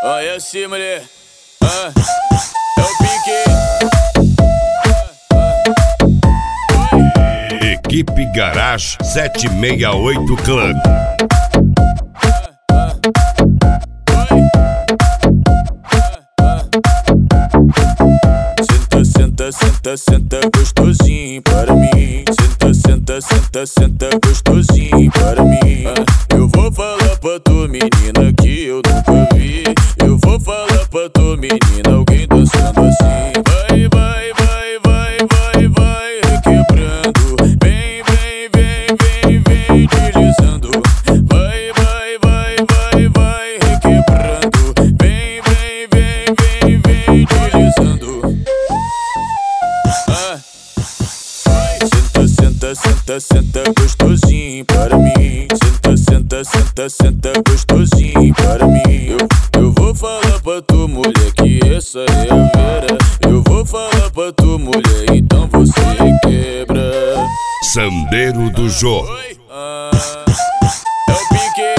Olha assim, mulher. É o Pique. Equipe Garage 768 Club. Senta, senta, senta gostosinho para mim. Senta, senta, senta, senta gostosinho para mim. Eu vou falar pra tu, menina, que eu nunca vi. Eu vou falar pra tu, menina, alguém dançando assim. Vai, vai, vai, vai, vai, vai, requebrando. Vem, vem, vem, vem, vem, deslizando. Vai, vai, vai, vai, vai, requebrando. Vem, vem, vem, vem, vem, deslizando. Senta, senta, senta, senta gostosinho para mim. Senta, senta, senta, senta gostosinho para mim. Eu vou falar pra tu, mulher, que essa é a vera. Eu vou falar pra tu, mulher, então você quebra. Sandeiro do Jô. É o Pique.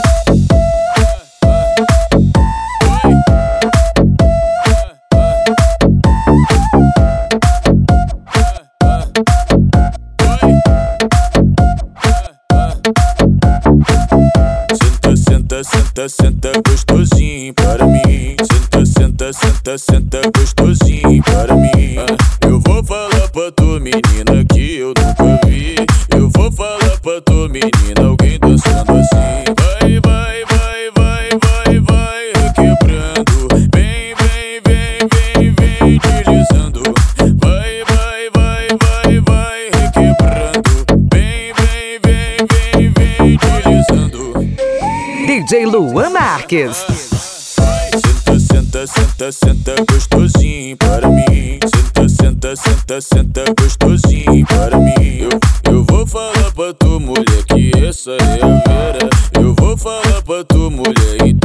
Senta, senta, senta gostosinho para mim. Senta, senta, senta, senta gostosinho para mim. Eu vou falar pra tu, menina, que eu nunca vi. Eu vou falar pra tu, menina, alguém dançando assim. Vai, vai, vai, vai, vai, vai, requebrando. Vem, vem, vem, vem, vem, deslizando. Vai, vai, vai, vai, vai, requebrando. Vem, vem, vem, vem, vem, deslizando. DJ Luan Marques. Senta, senta, senta, senta gostosinho para mim. Senta, senta, senta, senta gostosinho para mim. Eu vou falar pra tu, mulher, que essa é a vera. Eu vou falar pra tu, mulher,